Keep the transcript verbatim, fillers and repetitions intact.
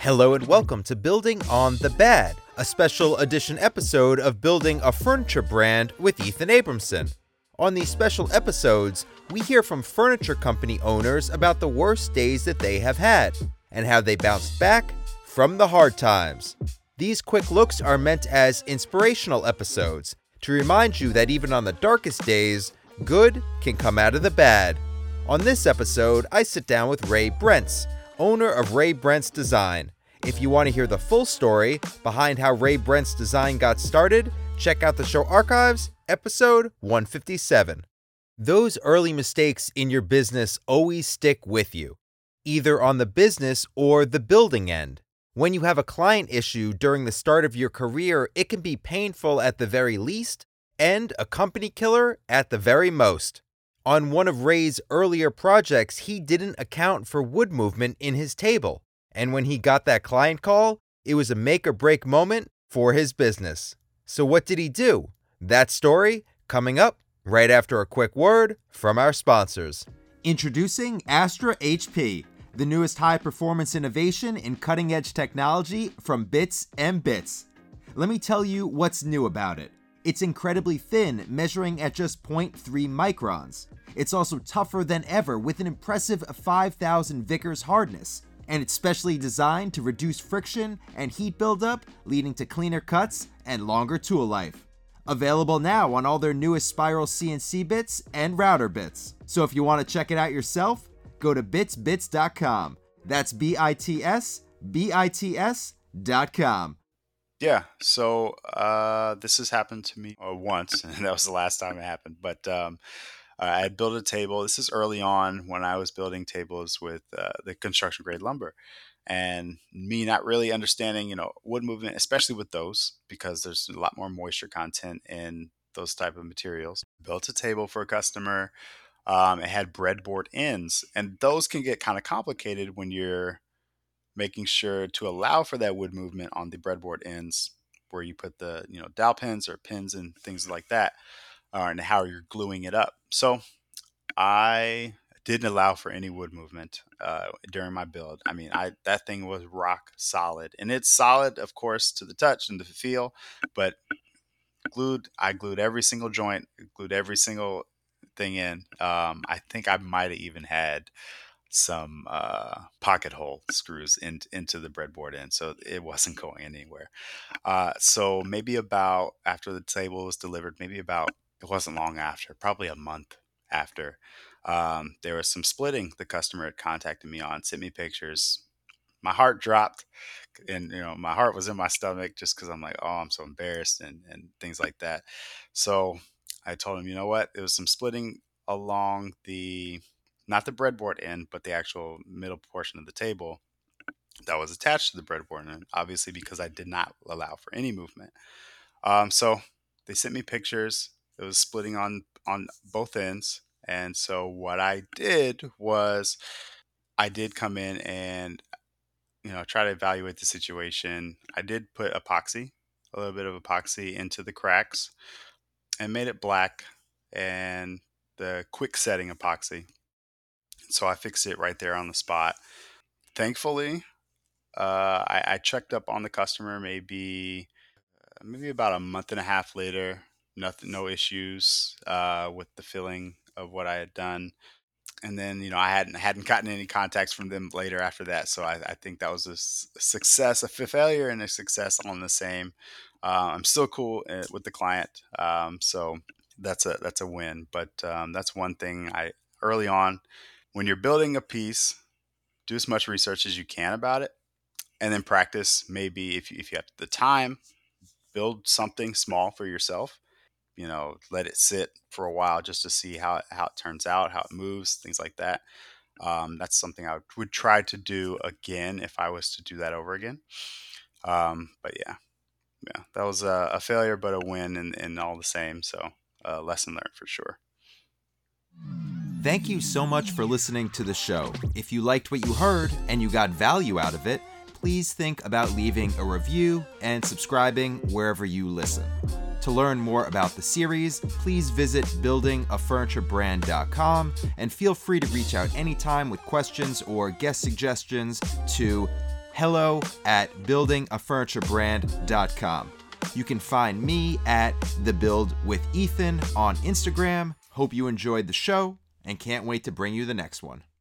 Hello and welcome to Building on the Bad, a special edition episode of Building a Furniture Brand with Ethan Abramson. On these special episodes, we hear from furniture company owners about the worst days that they have had and how they bounced back from the hard times. These quick looks are meant as inspirational episodes to remind you that even on the darkest days, good can come out of the bad. On this episode, I sit down with Ray Brentz, owner of Ray Brentz Design. If you want to hear the full story behind how Ray Brentz Design got started, check out the show archives, episode one fifty-seven. Those early mistakes in your business always stick with you, either on the business or the building end. When you have a client issue during the start of your career, it can be painful at the very least and a company killer at the very most. On one of Ray's earlier projects, he didn't account for wood movement in his table. And when he got that client call, it was a make or break moment for his business. So what did he do? That story coming up right after a quick word from our sponsors. Introducing Astra H P, the newest high-performance innovation in cutting-edge technology from Bits and Bits. Let me tell you what's new about it. It's incredibly thin, measuring at just zero point three microns. It's also tougher than ever with an impressive five thousand Vickers hardness. And it's specially designed to reduce friction and heat buildup, leading to cleaner cuts and longer tool life. Available now on all their newest Spiral C N C bits and router bits. So if you want to check it out yourself, go to bits bits dot com. That's B I T S B I T S dot com. Yeah, so uh, this has happened to me uh, once, and that was the last time it happened. But um, I had built a table. This is early on when I was building tables with uh, the construction grade lumber, and me not really understanding, you know, wood movement, especially with those, because there's a lot more moisture content in those type of materials. Built a table for a customer. Um, it had breadboard ends, and those can get kind of complicated when you're making sure to allow for that wood movement on the breadboard ends where you put the, you know, dowel pins or pins and things like that, uh, and how you're gluing it up. So I didn't allow for any wood movement uh, during my build. I mean, I that thing was rock solid, and it's solid, of course, to the touch and the feel, but glued, I glued every single joint, glued every single thing in. Um, I think I might have even had some uh, pocket hole screws in, into the breadboard end, so it wasn't going anywhere. Uh, so maybe about after the table was delivered, maybe about, it wasn't long after, probably a month after, um, there was some splitting. The customer had contacted me on, sent me pictures. My heart dropped, and you know, my heart was in my stomach just because I'm like, oh, I'm so embarrassed and and things like that. So I told him, you know what, it was some splitting along the, not the breadboard end, but the actual middle portion of the table that was attached to the breadboard end, obviously because I did not allow for any movement. Um, so they sent me pictures. It was splitting on on both ends. And so what I did was I did come in and, you know, try to evaluate the situation. I did put epoxy, a little bit of epoxy into the cracks and made it black, and the quick setting epoxy. So I fixed it right there on the spot. Thankfully, uh, I, I checked up on the customer maybe maybe about a month and a half later. Nothing, no issues uh, with the filling of what I had done. And then, you know, I hadn't hadn't gotten any contacts from them later after that. So I, I think that was a s- success, a f- failure and a success on the same. Uh, I'm still cool uh, with the client, um, so that's a that's a win. But um, that's one thing I early on, when you're building a piece, do as much research as you can about it, and then practice. Maybe if you, if you have the time, build something small for yourself. You know, let it sit for a while just to see how it, how it turns out, how it moves, things like that. Um, that's something I would, would try to do again if I was to do that over again. Um, but yeah, yeah, that was a, a failure, but a win in, in all the same. So uh, lesson learned for sure. Thank you so much for listening to the show. If you liked what you heard and you got value out of it, please think about leaving a review and subscribing wherever you listen. To learn more about the series, please visit building a furniture brand dot com and feel free to reach out anytime with questions or guest suggestions to hello at building a furniture brand dot com. You can find me at The Build with Ethan on Instagram. Hope you enjoyed the show and can't wait to bring you the next one.